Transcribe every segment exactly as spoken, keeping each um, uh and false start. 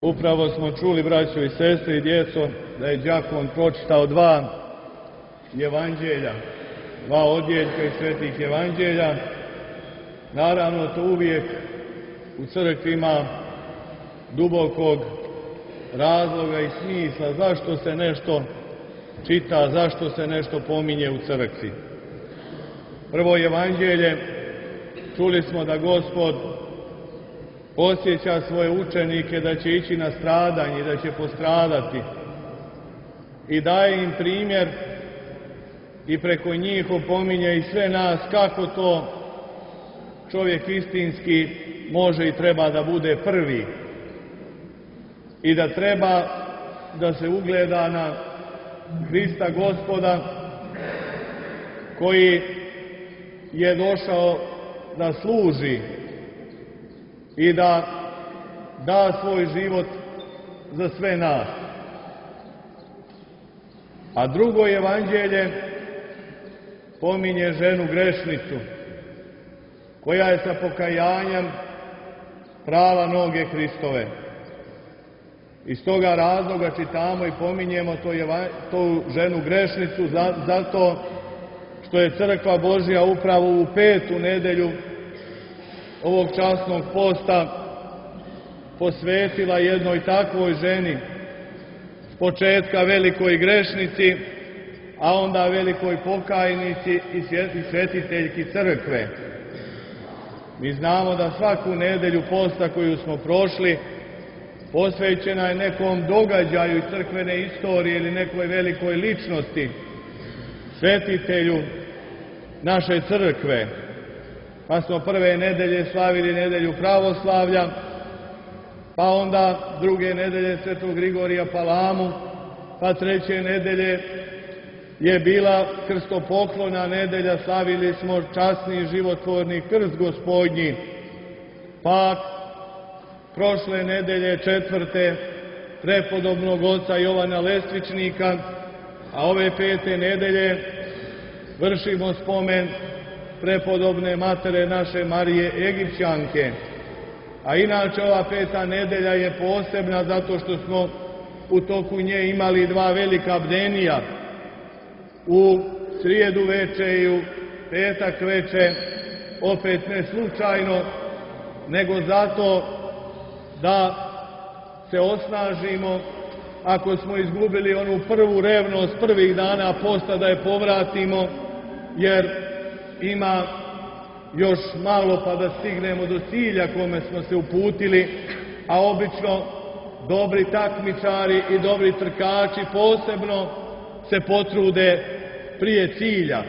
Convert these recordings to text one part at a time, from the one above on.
Upravo smo čuli, braćo i sestre i djeco, da je đakon pročitao dva evanđelja, dva odjeljka iz svetih evanđelja. Naravno, to uvijek u crkvi ima dubokog razloga i smisla zašto se nešto čita, zašto se nešto pominje u crkvi. Prvo evanđelje, čuli smo da Gospod podsjeća svoje učenike da će ići na stradanje, da će postradati i daje im primjer i preko njih opominje i sve nas kako to čovjek istinski može i treba da bude prvi i da treba da se ugleda na Hrista Gospoda koji je došao da služi i da da svoj život za sve nas. A drugo evanđelje pominje ženu grešnicu koja je sa pokajanjem prala noge Hristove. Iz toga razloga čitamo i pominjemo to tu ženu grešnicu zato što je Crkva Božja upravo u petu nedelju ovog časnog posta posvetila jednoj takvoj ženi, s početka velikoj grešnici, a onda velikoj pokajnici i svetiteljki crkve. Mi znamo da svaku nedelju posta koju smo prošli posvećena je nekom događaju iz crkvene istorije ili nekoj velikoj ličnosti, svetitelju naše crkve. Pa smo prve nedelje slavili nedelju pravoslavlja, pa onda druge nedelje svetog Grigorija Palamu, pa treće nedelje je bila krstopoklona nedelja, slavili smo časni životvorni krst Gospodnji, pa prošle nedelje četvrte prepodobnog oca Jovana Lestvičnika, a ove pete nedelje vršimo spomen prepodobne matere naše Marije Egipćanke. A inače ova peta nedelja je posebna zato što smo u toku nje imali dva velika bdenija. U srijedu veče i u petak veče, opet ne slučajno, nego zato da se osnažimo ako smo izgubili onu prvu revnost prvih dana posta, da je povratimo, jer ima još malo pa da stignemo do cilja kome smo se uputili, a obično dobri takmičari i dobri trkači posebno se potrude prije cilja.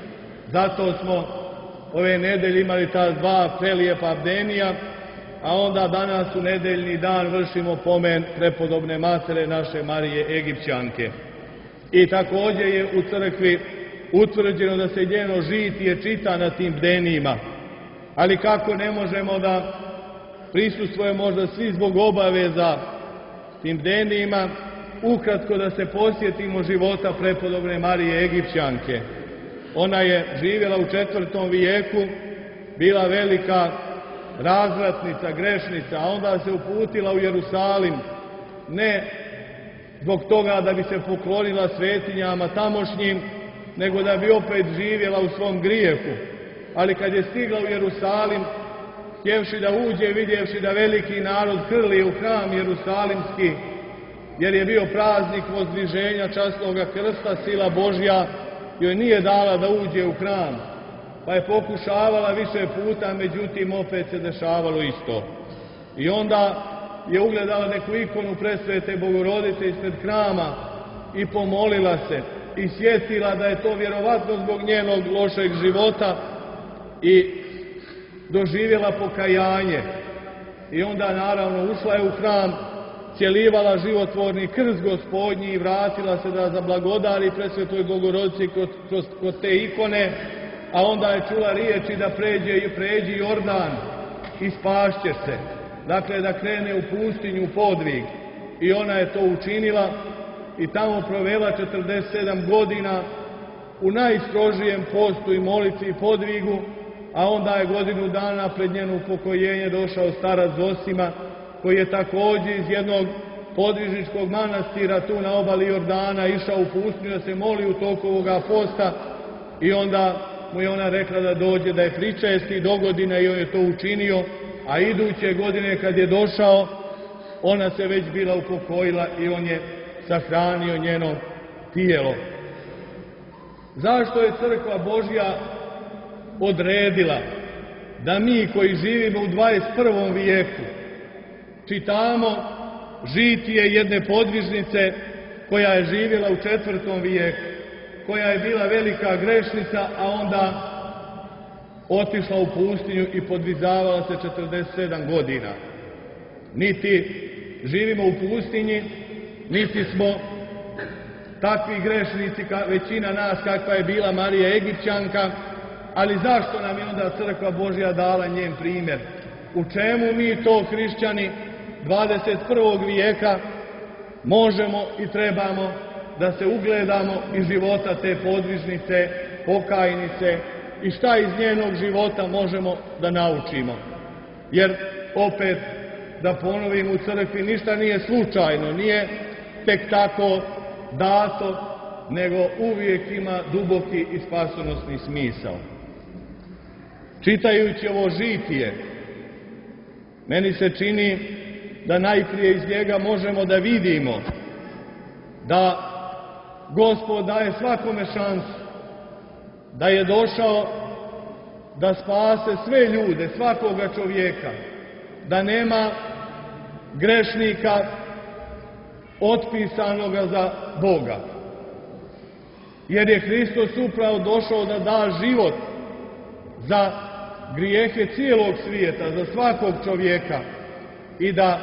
Zato smo ove nedelje imali ta dva prelijepa bdenija, a onda danas u nedeljni dan vršimo pomen prepodobne matere naše Marije Egipćanke. I također je u crkvi utvrđeno da se njeno žitije čita na tim bdenijima. Ali kako ne možemo da prisustvujemo možda svi zbog obaveza tim bdenijima, ukratko da se posjetimo života prepodobne Marije Egipćanke. Ona je živjela u četvrtom vijeku, bila velika razvratnica, grešnica, a onda se uputila u Jerusalim, ne zbog toga da bi se poklonila svetinjama tamošnjim, nego da bi opet živjela u svom grijehu. Ali kad je stigla u Jerusalim, htjevši da uđe, vidjevši da veliki narod hrli u hram Jerusalimski, jer je bio praznik vozdviženja časnoga krsta, sila Božja joj nije dala da uđe u hram. Pa je pokušavala više puta, međutim opet se dešavalo isto. I onda je ugledala neku ikonu presvete Bogorodice ispred hrama i pomolila se i sjetila da je to vjerovatno zbog njenog lošeg života i doživjela pokajanje. I onda naravno ušla je u hram, cjelivala životvorni krst Gospodnji i vratila se da zablagodari presvetoj Bogorodici kod, kod, kod te ikone, a onda je čula riječi da pređe i pređi Jordan i spašće se. Dakle, da krene u pustinju u podvig. I ona je to učinila i tamo provela četrdeset sedam godina u najstrožijem postu i molitvi i podvigu, a onda je godinu dana pred njeno upokojenje došao starac Zosima koji je također iz jednog podvižničkog manastira tu na obali Jordana išao u pustinju da se moli u toku ovoga posta i onda mu je ona rekla da dođe, da je pričesti do godine i on je to učinio, a iduće godine kad je došao, ona se već bila upokojila i on je sahranio njeno tijelo. Zašto je Crkva Božja odredila da mi koji živimo u dvadeset prvom vijeku čitamo žitije jedne podvižnice koja je živjela u četvrtom vijeku, koja je bila velika grešnica, a onda otišla u pustinju i podvizavala se četrdeset sedam godina. Niti živimo u pustinji, niti smo takvi grešnici, većina nas kakva je bila Marija Egipćanka, ali zašto nam je onda Crkva Božja dala njen primjer? U čemu mi to, hrišćani dvadeset prvog vijeka, možemo i trebamo da se ugledamo iz života te podvižnice, pokajnice i šta iz njenog života možemo da naučimo? Jer opet, da ponovim, u crkvi ništa nije slučajno, nije tek tako dato, nego uvijek ima duboki i spasonosni smisao. Čitajući ovo žitije, meni se čini da najprije iz njega možemo da vidimo da Gospod daje svakome šansu, da je došao da spase sve ljude, svakoga čovjeka, da nema grešnika otpisanoga za Boga. Jer je Hristos upravo došao da da život za grijehe cijelog svijeta, za svakog čovjeka i da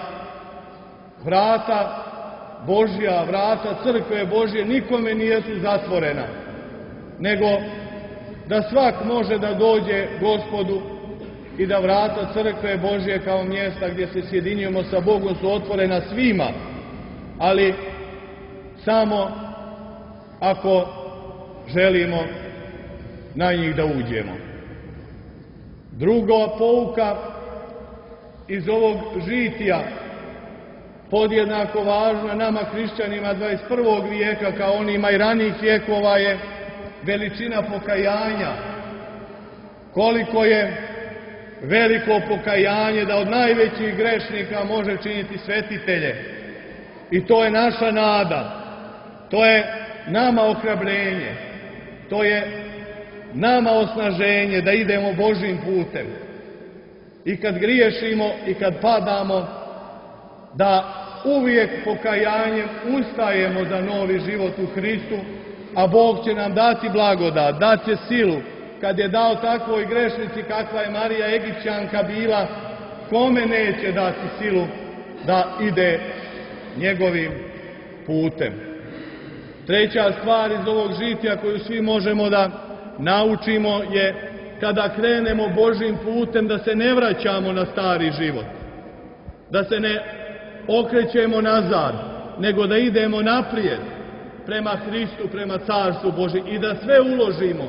vrata Božja, vrata Crkve Božje nikome nijesu zatvorena, nego da svak može da dođe Gospodu i da vrata Crkve Božje kao mjesta gdje se sjedinjujemo sa Bogom su otvorena svima, ali samo ako želimo na njih da uđemo. Druga pouka iz ovog žitija, podjednako važna nama hrišćanima dvadeset prvog vijeka kao onima i ranijih vijekova, je veličina pokajanja. Koliko je veliko pokajanje da od najvećih grešnika može činiti svetitelje. I to je naša nada, to je nama ohrabrenje, to je nama osnaženje da idemo Božjim putem. I kad griješimo i kad padamo, da uvijek pokajanjem ustajemo za novi život u Hristu, a Bog će nam dati blagodat, dat će silu. Kad je dao takvoj grešnici kakva je Marija Egipćanka bila, kome neće dati silu da ide njegovim putem? Treća stvar iz ovog žitija koju svi možemo da naučimo je kada krenemo Božjim putem da se ne vraćamo na stari život, da se ne okrećemo nazad, nego da idemo naprijed prema Hristu, prema Carstvu Božjem i da sve uložimo,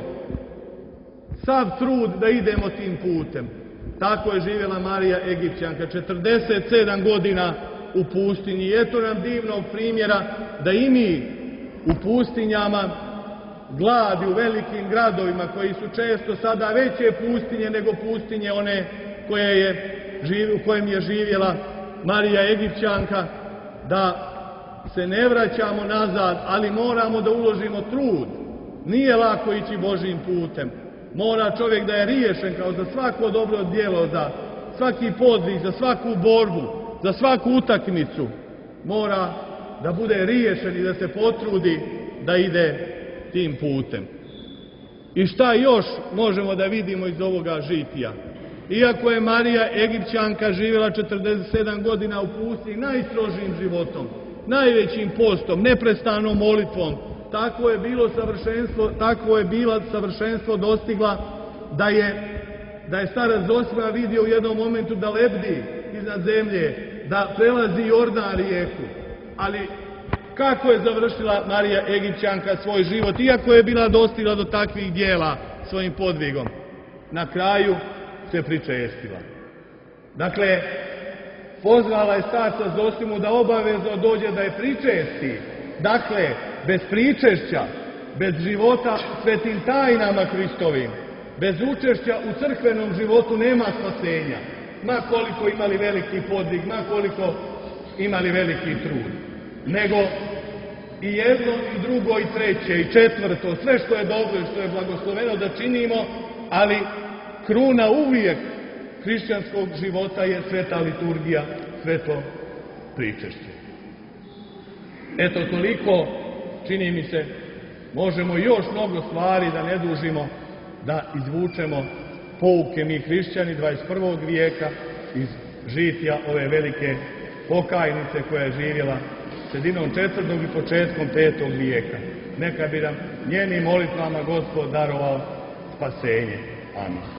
sav trud da idemo tim putem. Tako je živjela Marija Egipćanka, četrdeset sedam godina u pustinji. I eto nam divnog primjera da i mi u pustinjama, gladi u velikim gradovima koji su često sada veće pustinje nego pustinje one koje je, u kojem je živjela Marija Egipćanka, da se ne vraćamo nazad, ali moramo da uložimo trud. Nije lako ići Božjim putem. Mora čovjek da je riješen kao za svako dobro djelo, za svaki podvig, za svaku borbu, za svaku utakmicu. Mora da bude riješen i da se potrudi da ide tim putem. I šta još možemo da vidimo iz ovoga žitija? Iako je Marija Egipćanka živjela četrdeset sedam godina u pustinji najstrožijim životom, najvećim postom, neprestanom molitvom, tako je bilo savršenstvo, tako je bila savršenstvo dostigla da je, da je starac Zosima vidio u jednom momentu da lebdi iznad zemlje, da prelazi Jordan rijeku. Ali kako je završila Marija Egipćanka svoj život, iako je bila dostigla do takvih dijela svojim podvigom? Na kraju se pričestila. Dakle, pozvala je starca Zosimu da obavezno dođe da je pričesti. Dakle, bez pričešća, bez života svetim tajnama Hristovim, bez učešća u crkvenom životu nema spasenja. Ma koliko imali veliki podvig, ma koliko imali veliki trud. Nego i jedno, i drugo, i treće, i četvrto, sve što je dobro i što je blagosloveno da činimo, ali kruna uvijek hrišćanskog života je sveta liturgija, sveto pričešće. Eto toliko, čini mi se, možemo još mnogo stvari, da ne dužimo, da izvučemo pouke mi hrišćani dvadeset prvog vijeka iz žitja ove velike pokajnice koja je živjela sredinom četvrtog i početkom petog vijeka. Neka bi nam njenim molitvama Gospod darovao spasenje. Amin.